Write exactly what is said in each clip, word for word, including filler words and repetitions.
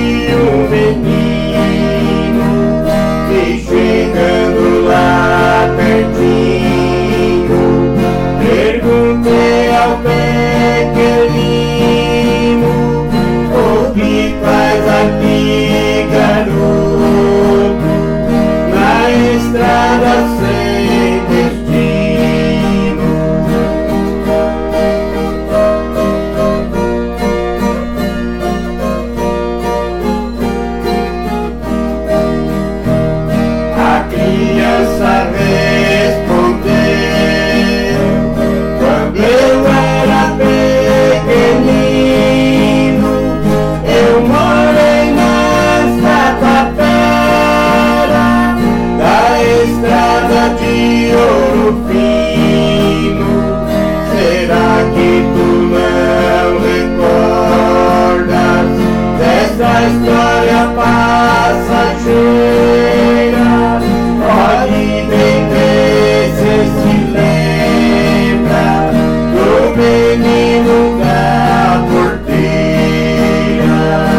um menino e chegando lá pertinho, perguntei ao pequenino: o que faz aqui, garoto, na estrada sem destino? A criança respondeu: quando eu era pequenino, eu morei nesta tapera da estrada de Ouro Fino. Será que tu não recordas desta história passageira? Olhe bem, vê se se lembra do menino da porteira.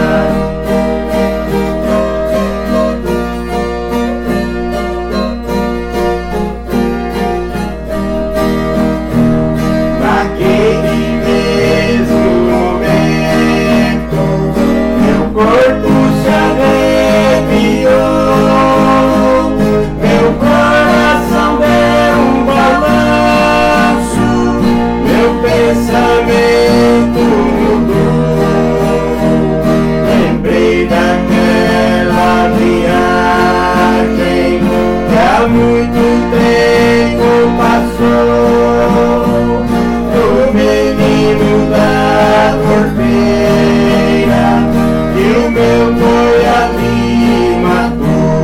Naquele mesmo momento, meu corpo se arrepiou, meu coração deu um balanço, meu pensamento mudou. Lembrei daquela viagem que há muito tempo passou, do menino da porteira que o meu boi ali matou.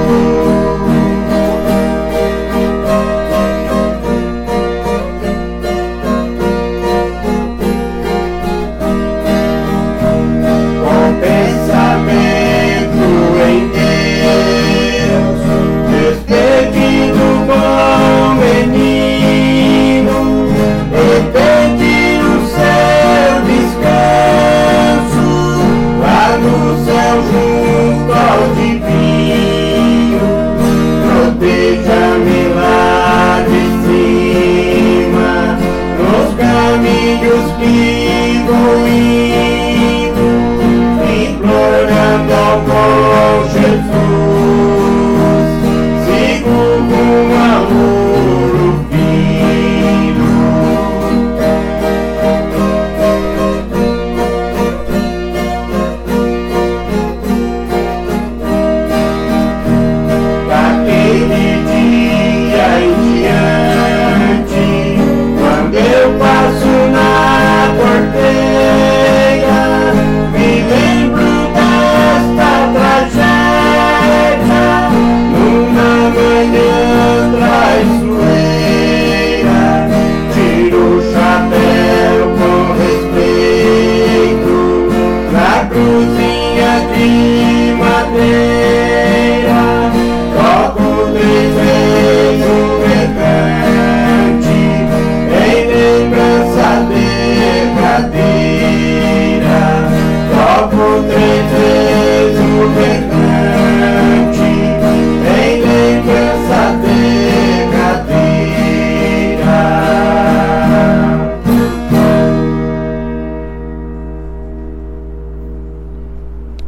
Com pensamento em Deus, despedi do bom menino e pedi o seu descanso lá no céu junto ao divino. Proteja-me lá de cima, nos caminhos que vou indo, implorando ao bom Jesus, sigo rumo a Ouro Fino. Daquele dia em diante, quando eu passo na porteira, me lembro desta tragédia, numa manhã traiçoeira. Tiro o chapéu com respeito na cruzinha de madeira.